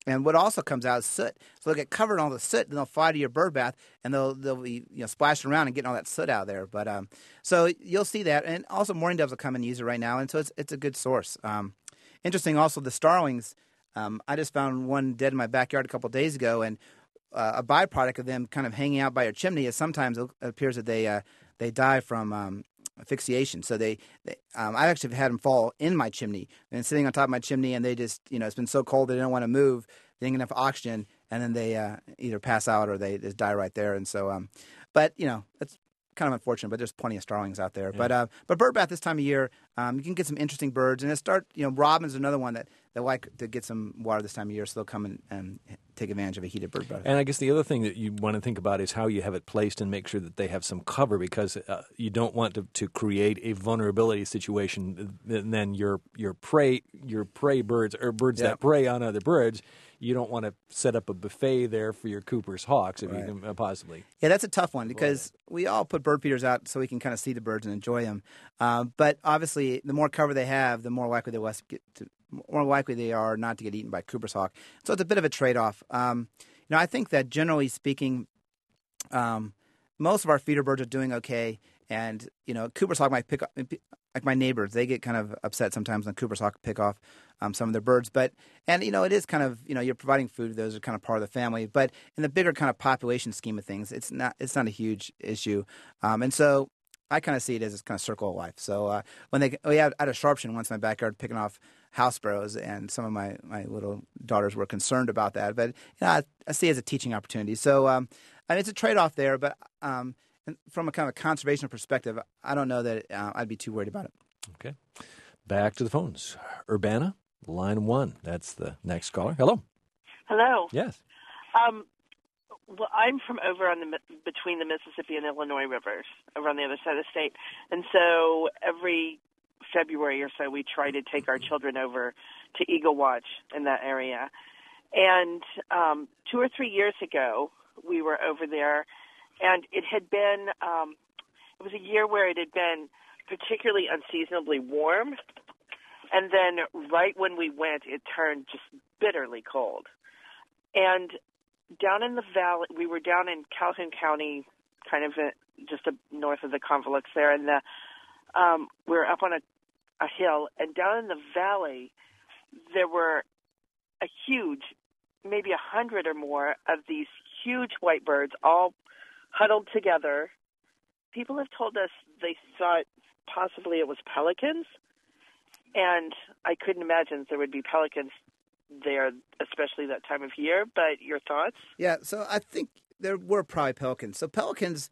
And what also comes out is soot. So they'll get covered in all the soot, and they'll fly to your bird bath, and they'll be splashing around and getting all that soot out there. But so you'll see that, and also mourning doves will come and use it right now, and so it's a good source. Interesting, also the starlings. I just found one dead in my backyard a couple of days ago, and a byproduct of them kind of hanging out by your chimney is sometimes it appears that they die from asphyxiation. So I actually had them fall in my chimney and sitting on top of my chimney, and they just, it's been so cold they don't want to move. They didn't get enough oxygen, and then they either pass out or they just die right there. And so, but it's kind of unfortunate. But there's plenty of starlings out there. Yeah. But bird bath this time of year, you can get some interesting birds, and robins are another one that like to get some water this time of year, so they'll come and take advantage of a heated bird bath. And I guess the other thing that you want to think about is how you have it placed and make sure that they have some cover, because you don't want to create a vulnerability situation. And then your prey birds or birds that prey on other birds, you don't want to set up a buffet there for your Cooper's hawks if you can possibly. Yeah, that's a tough one because we all put bird feeders out so we can kind of see the birds and enjoy them. But obviously, the more cover they have, the more likely they are not to get eaten by Cooper's hawk. So it's a bit of a trade-off. I think that generally speaking, most of our feeder birds are doing okay. And, Cooper's hawk might pick up, like my neighbors, they get kind of upset sometimes when Cooper's hawk pick off some of their birds. But, and, it is kind of, you're providing food. Those are kind of part of the family. But in the bigger kind of population scheme of things, it's not a huge issue. And so I kind of see it as kind of circle of life. So when I had a sharpshin once in my backyard picking off house sparrows, and some of my little daughters were concerned about that. But I see it as a teaching opportunity. So it's a trade-off there. But from a kind of conservation perspective, I don't know that I'd be too worried about it. Okay. Back to the phones. Urbana, line 1. That's the next caller. Hello. Hello. Yes. Well, I'm from over on between the Mississippi and Illinois rivers, over on the other side of the state. And so every February or so, we try to take our children over to Eagle Watch in that area. And 2 or 3 years ago, we were over there, and it had been, it was a year where it had been particularly unseasonably warm. And then right when we went, it turned just bitterly cold. And down in the valley, we were down in Calhoun County, kind of just north of the Convolux there, and we were up on a hill, and down in the valley, there were a huge, maybe 100 or more of these huge white birds all huddled together. People have told us they thought possibly it was pelicans, and I couldn't imagine there would be pelicans there, especially that time of year. But your thoughts? Yeah, so I think there were probably pelicans. So pelicans,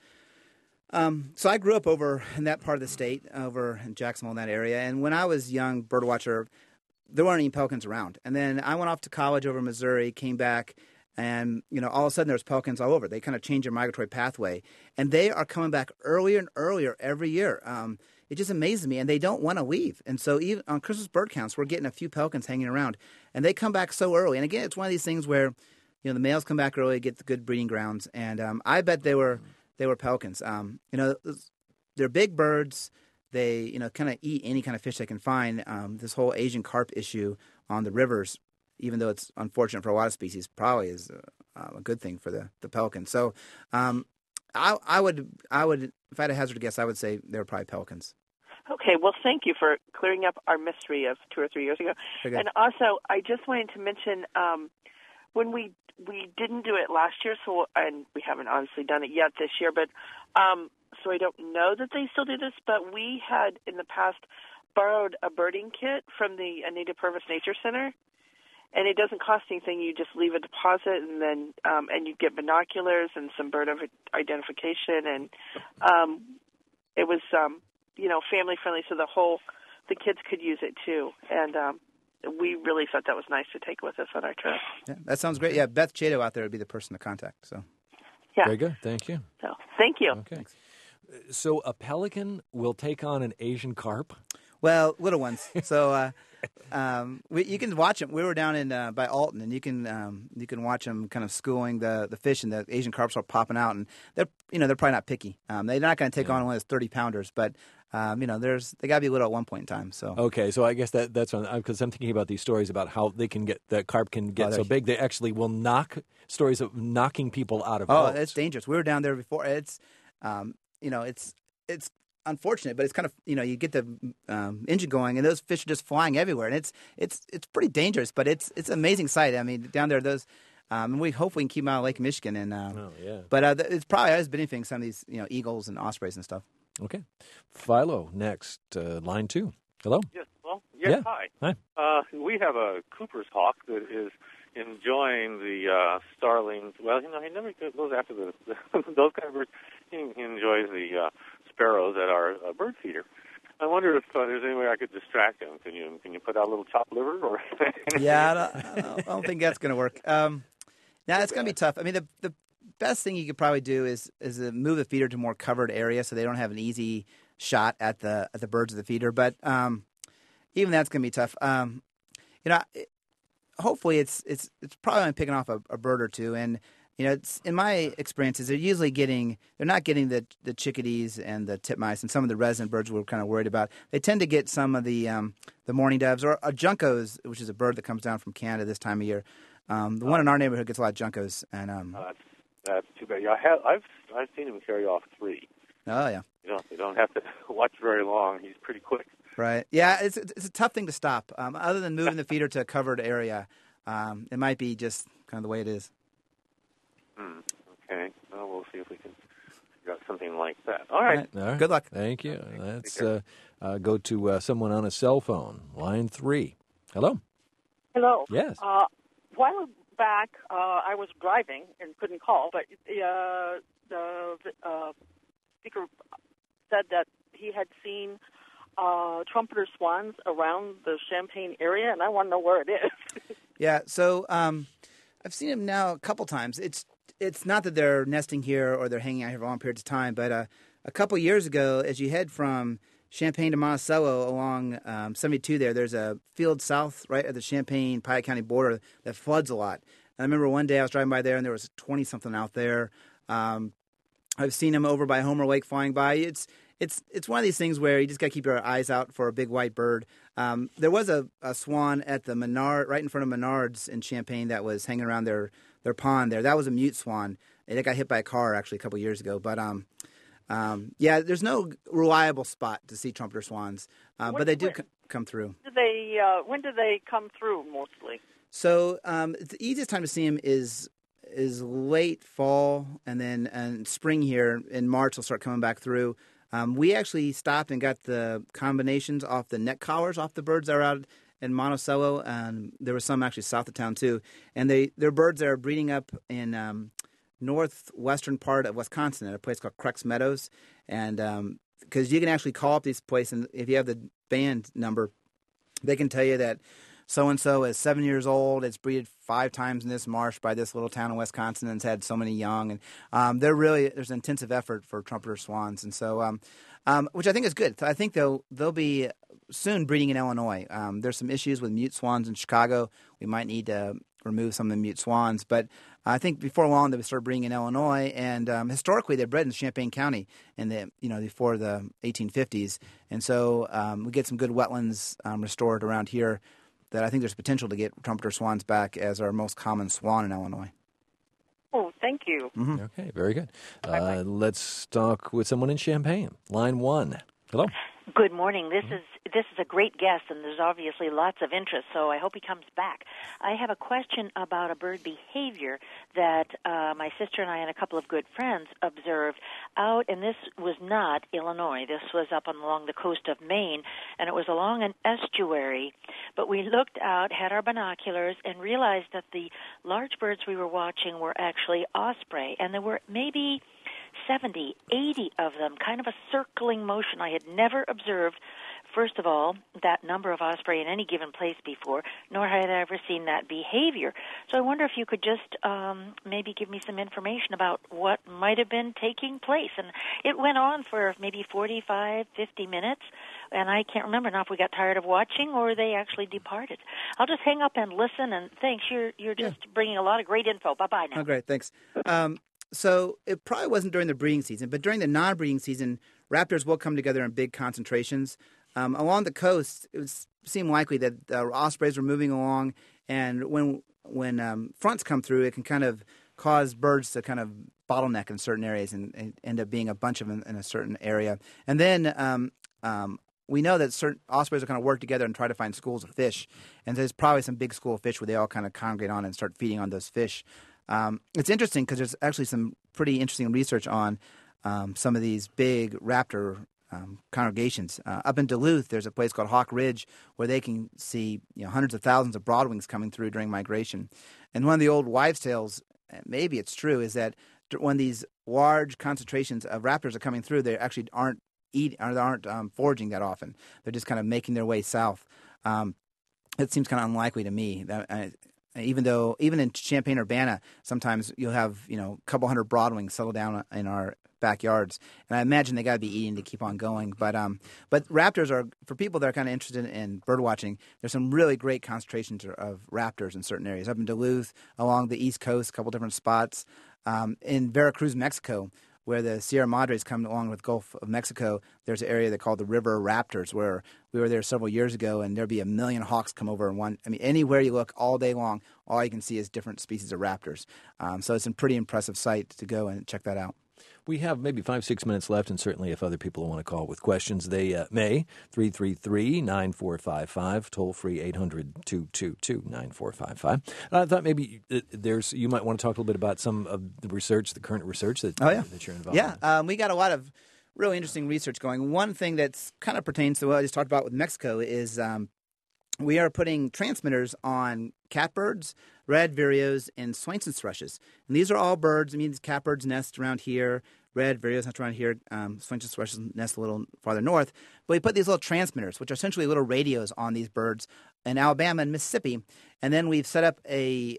so I grew up over in that part of the state, over in Jacksonville, in that area. And when I was young birdwatcher, there weren't any pelicans around. And then I went off to college over in Missouri, came back, and all of a sudden there's pelicans all over. They kind of change their migratory pathway, and they are coming back earlier and earlier every year. It just amazes me, and they don't want to leave. And so even on Christmas bird counts, we're getting a few pelicans hanging around, and they come back so early. And again, it's one of these things where the males come back early, get the good breeding grounds, and I bet they were pelicans. They're big birds. They kind of eat any kind of fish they can find. This whole Asian carp issue on the rivers, even though it's unfortunate for a lot of species, probably is a good thing for the pelican. So I would, if I had a hazard guess, I would say they were probably pelicans. Okay, well, thank you for clearing up our mystery of 2 or 3 years ago. Okay. And also, I just wanted to mention when we didn't do it last year, and we haven't obviously done it yet this year, but so I don't know that they still do this, but we had in the past borrowed a birding kit from the Anita Purvis Nature Center. And it doesn't cost anything. You just leave a deposit, and then and you get binoculars and some bird identification, and it was family friendly, so the kids could use it too. And we really thought that was nice to take with us on our trip. Yeah, that sounds great. Yeah, Beth Chato out there would be the person to contact. So yeah, very good. Thank you. So thank you. Okay. So a pelican will take on an Asian carp? Well, little ones. So you can watch them. We were down in by Alton, and you can watch them kind of schooling the fish, and the Asian carps are popping out, and they're probably not picky. They're not going to take on one of those 30-pounders, but They got to be little at one point in time. So okay, so I guess that's because I'm thinking about these stories about how the carp can get so big they actually will stories of knocking people out of boats. It's dangerous. We were down there before. It's it's unfortunate, but it's kind of you get the engine going and those fish are just flying everywhere, and it's pretty dangerous, but it's an amazing sight. I mean, down there those. And we hope we can keep them out of Lake Michigan. And but it's probably always benefiting some of these eagles and ospreys and stuff. Okay, Philo next, line 2. Hello. Yes. Well, yes. Hi. We have a Cooper's hawk that is enjoying the starlings. Well, he never goes after those kind of birds. He enjoys the sparrows at our bird feeder. I wonder if there's any way I could distract him. Can you put out a little chopped liver or? Yeah, I don't think that's going to work. Now it's going to be tough. I mean, the best thing you could probably do is move the feeder to a more covered area so they don't have an easy shot at the birds of the feeder. But even that's going to be tough. Hopefully it's probably only picking off a bird or two, and it's in my experiences they're not getting the chickadees and the titmice and some of the resident birds we're kind of worried about. They tend to get some of the mourning doves or juncos, which is a bird that comes down from Canada this time of year. The one in our neighborhood gets a lot of juncos, and that's too bad. Yeah, I've seen him carry off 3. Oh yeah. You don't have to watch very long. He's pretty quick. Right. Yeah, it's a tough thing to stop. Other than moving the feeder to a covered area, it might be just kind of the way it is. Okay. Well, we'll see if we can figure out something like that. All right. Good luck. Thank you. Let's go to someone on a cell phone. Line 3. Hello. Hello. Yes. A while back, I was driving and couldn't call, but the speaker said that he had seen trumpeter swans around the Champaign area, and I want to know where it is. Yeah, so I've seen them now a couple times. It's not that they're nesting here or they're hanging out here for long periods of time, but a couple years ago, as you head from Champaign to Monticello along 72 there's a field south right at the Champaign-Piatt County border that floods a lot. And I remember one day I was driving by there and there was 20-something out there. I've seen them over by Homer Lake flying by. It's one of these things where you just got to keep your eyes out for a big white bird. There was a swan at the Menard, right in front of Menards in Champaign, that was hanging around their pond there. That was a mute swan. It got hit by a car actually a couple years ago. But there's no reliable spot to see trumpeter swans, but they do come through. When do they come through mostly? So the easiest time to see them is late fall, and then spring here in March they'll start coming back through. We actually stopped and got the combinations off the neck collars off the birds that are out in Monticello, and there were some actually south of town too. And they're birds that are breeding up in northwestern part of Wisconsin at a place called Crux Meadows, and because you can actually call up these places, and if you have the band number, they can tell you that so-and-so is 7 years old, it's breeded 5 times in this marsh by this little town in Wisconsin and it's had so many young. And there's an intensive effort for trumpeter swans. And so, which I think is good. I think they'll be soon breeding in Illinois. There's some issues with mute swans in Chicago. We might need to remove some of the mute swans. But I think before long they would start breeding in Illinois. And historically they bred in Champaign County before the 1850s. And so we get some good wetlands restored around here that I think there's potential to get trumpeter swans back as our most common swan in Illinois. Oh, thank you. Mm-hmm. Okay, very good. Let's talk with someone in Champaign. Line 1. Hello. Good morning. This is a great guest, and there's obviously lots of interest, so I hope he comes back. I have a question about a bird behavior that my sister and I and a couple of good friends observed out, and this was not Illinois. This was up along the coast of Maine, and it was along an estuary. But we looked out, had our binoculars, and realized that the large birds we were watching were actually osprey, and there were maybe 70, 80 of them, kind of a circling motion. I had never observed, first of all, that number of osprey in any given place before, nor had I ever seen that behavior. So I wonder if you could just maybe give me some information about what might have been taking place. And it went on for maybe 45, 50 minutes, and I can't remember now if we got tired of watching or they actually departed. I'll just hang up and listen, and thanks. You're just bringing a lot of great info. Bye-bye now. Oh, great. Thanks. So it probably wasn't during the breeding season, but during the non-breeding season, raptors will come together in big concentrations. Along the coast, it would seem likely that the ospreys were moving along, and when fronts come through, it can kind of cause birds to kind of bottleneck in certain areas and end up being a bunch of them in a certain area. And then we know that certain ospreys will kind of work together and try to find schools of fish. And there's probably some big school of fish where they all kind of congregate on and start feeding on those fish. It's interesting because there's actually some pretty interesting research on some of these big raptor congregations. Up in Duluth, there's a place called Hawk Ridge where they can see hundreds of thousands of broadwings coming through during migration. And one of the old wives' tales, maybe it's true, is that when these large concentrations of raptors are coming through, they actually aren't foraging that often. They're just kind of making their way south. It seems kind of unlikely to me. Even in Champaign-Urbana, sometimes you'll have a couple hundred broadwings settle down in our backyards, and I imagine they got to be eating to keep on going. But raptors are, for people that are kind of interested in bird watching, there's some really great concentrations of raptors in certain areas. Up in Duluth, along the East Coast, a couple different spots. In Veracruz, Mexico, where the Sierra Madres come along with Gulf of Mexico, there's an area they call the River Raptors, where we were there several years ago, and there'd be 1 million hawks come over in one. I mean, anywhere you look all day long, all you can see is different species of raptors. So it's a pretty impressive sight to go and check that out. We have maybe 5-6 minutes left, and certainly if other people want to call with questions, they may. 333-9455, toll-free 800-222-9455. I thought maybe you might want to talk a little bit about some of the research, the current research that you're involved in. Yeah, we got a lot of really interesting research going. One thing that's kind of pertains to what I just talked about with Mexico is we are putting transmitters on catbirds, red vireos, and Swainson's thrushes. And these are all birds. I mean, these catbirds nest around here, red vireos nest around here, Swainson's thrushes nest a little farther north. But we put these little transmitters, which are essentially little radios, on these birds in Alabama and Mississippi. And then we've set up a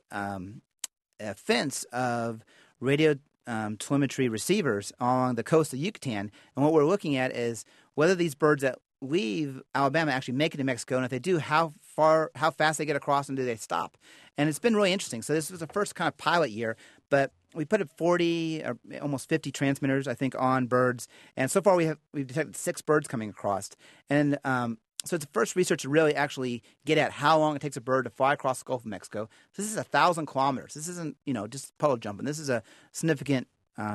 fence of radio telemetry receivers along the coast of Yucatan. And what we're looking at is whether these birds that leave Alabama actually make it to Mexico, and if they do, how fast they get across, and do they stop? And it's been really interesting. So this was the first kind of pilot year, but we put up 40 or almost 50 transmitters, I think, on birds, and so far we've detected 6 birds coming across. And so it's the first research to really actually get at how long it takes a bird to fly across the Gulf of Mexico. So this is 1,000 kilometers. This isn't just puddle jumping. This is a significant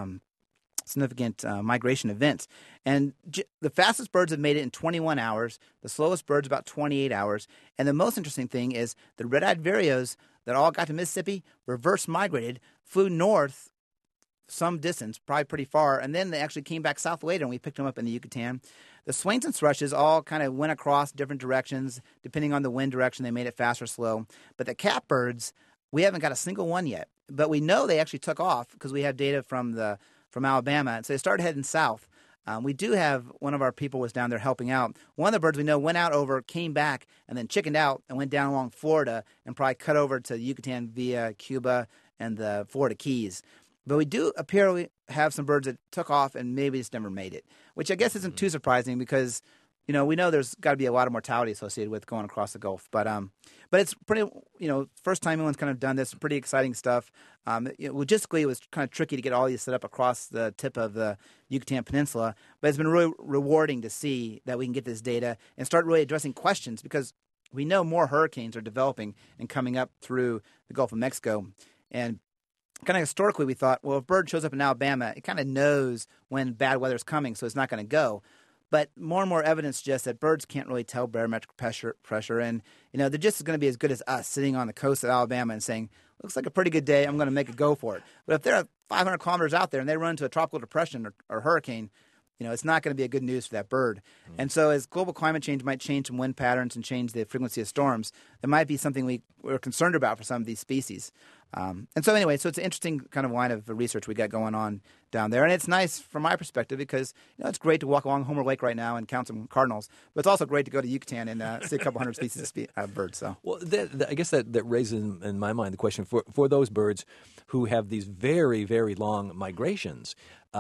migration events. And the fastest birds have made it in 21 hours, the slowest birds about 28 hours. And the most interesting thing is the red-eyed vireos that all got to Mississippi reverse migrated, flew north some distance, probably pretty far, and then they actually came back south later, and we picked them up in the Yucatan. The Swainson's thrushes all kind of went across different directions. Depending on the wind direction, they made it fast or slow. But the catbirds, we haven't got a single one yet. But we know they actually took off because we have data from Alabama. And so they started heading south. We do have one of our people was down there helping out. One of the birds we know went out over, came back, and then chickened out and went down along Florida and probably cut over to Yucatan via Cuba and the Florida Keys. But we do appear we have some birds that took off and maybe just never made it, which I guess isn't too surprising because, we know there's got to be a lot of mortality associated with going across the Gulf. But it's pretty, first time anyone's kind of done this, pretty exciting stuff. Logistically, it was kind of tricky to get all these set up across the tip of the Yucatan Peninsula. But it's been really rewarding to see that we can get this data and start really addressing questions because we know more hurricanes are developing and coming up through the Gulf of Mexico. And kind of historically, we thought, well, if a bird shows up in Alabama, it kind of knows when bad weather's coming, so it's not going to go. But more and more evidence suggests that birds can't really tell barometric pressure. And, they're just going to be as good as us sitting on the coast of Alabama and saying, looks like a pretty good day, I'm going to make a go for it. But if they're 500 kilometers out there and they run into a tropical depression or hurricane, it's not going to be a good news for that bird. Mm-hmm. And so as global climate change might change some wind patterns and change the frequency of storms, it might be something we're concerned about for some of these species. And so anyway, so it's an interesting kind of line of research we got going on down there. And it's nice from my perspective because, it's great to walk along Homer Lake right now and count some cardinals. But it's also great to go to Yucatan and see a couple hundred species of birds. So. Well, I guess that raises in my mind the question for those birds who have these very, very long migrations,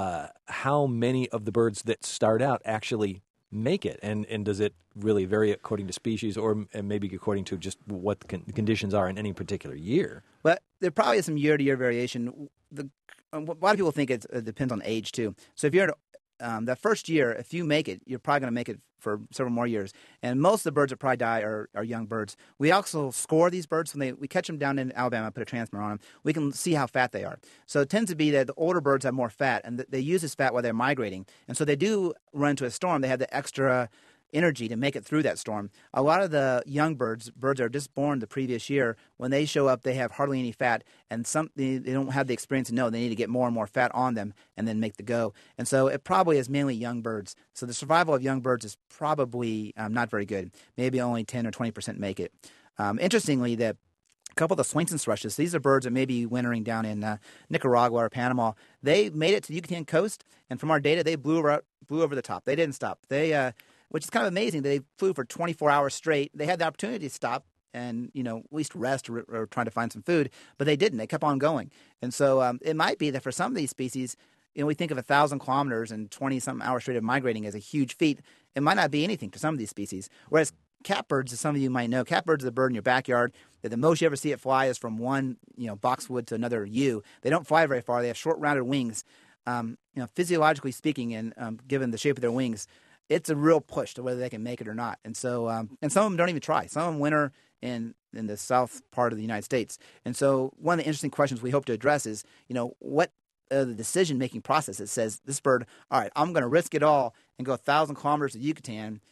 how many of the birds that start out actually make it? And does it really vary according to species or maybe according to just what the conditions are in any particular year? But there probably is some year-to-year variation. a lot of people think it depends on age too. So if you're that first year, if you make it, you're probably going to make it for several more years. And most of the birds that probably die are young birds. We also score these birds when we catch them down in Alabama, put a transmitter on them. We can see how fat they are. So it tends to be that the older birds have more fat, and they use this fat while they're migrating. And so they do run into a storm. They have the extra energy to make it through that storm. A lot of the young birds that are just born the previous year, when they show up, they have hardly any fat, and they don't have the experience to know they need to get more and more fat on them and then make the go. And so it probably is mainly young birds. So the survival of young birds is probably not very good. Maybe only 10 or 20% make it. Interestingly, a couple of the Swainson's thrushes, these are birds that may be wintering down in Nicaragua or Panama. They made it to the Yucatan coast, and from our data, they blew over the top. They didn't stop. Which is kind of amazing. They flew for 24 hours straight. They had the opportunity to stop and, at least rest or trying to find some food, but they didn't. They kept on going. And so it might be that for some of these species, we think of 1,000 kilometers and 20-something hours straight of migrating as a huge feat. It might not be anything for some of these species. Whereas catbirds, as some of you might know, catbirds are the bird in your backyard that the most you ever see it fly is from one, boxwood to another ewe. They don't fly very far. They have short, rounded wings. Physiologically speaking, and given the shape of their wings, it's a real push to whether they can make it or not. And so, and some of them don't even try. Some of them winter in the south part of the United States. And so one of the interesting questions we hope to address is, what the decision-making process that says this bird, all right, I'm going to risk it all and go 1,000 kilometers to Yucatan,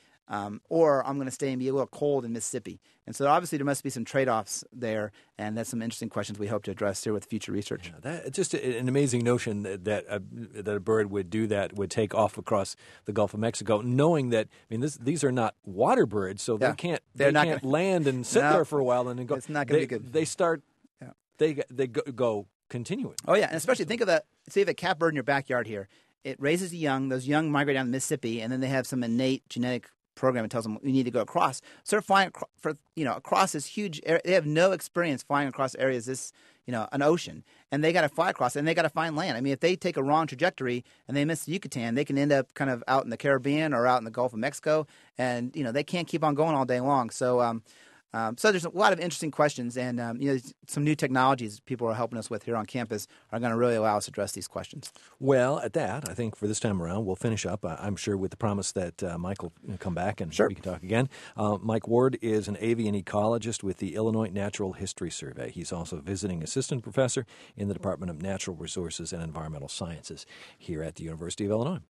or I'm going to stay and be a little cold in Mississippi. And so obviously there must be some trade-offs there, and that's some interesting questions we hope to address here with future research. Yeah, that's just an amazing notion that a bird would do that, would take off across the Gulf of Mexico, knowing that, these are not water birds, so they can't land and sit there for a while and then go. It's not going to be good. They start, they go continuing. Oh, yeah, and especially think of say the catbird in your backyard here. It raises the young. Those young migrate down the Mississippi, and then they have some innate genetic program that tells them you need to go across. So they're flying across this huge area. They have no experience flying across areas an ocean, and they got to fly across, and they got to find land. If they take a wrong trajectory and they miss the Yucatan, they can end up kind of out in the Caribbean or out in the Gulf of Mexico, and they can't keep on going all day long. So so there's a lot of interesting questions, and some new technologies people are helping us with here on campus are going to really allow us to address these questions. Well, at that, I think for this time around, we'll finish up, I'm sure, with the promise that Mike will come back and we can talk again. Mike Ward is an avian ecologist with the Illinois Natural History Survey. He's also visiting assistant professor in the Department of Natural Resources and Environmental Sciences here at the University of Illinois.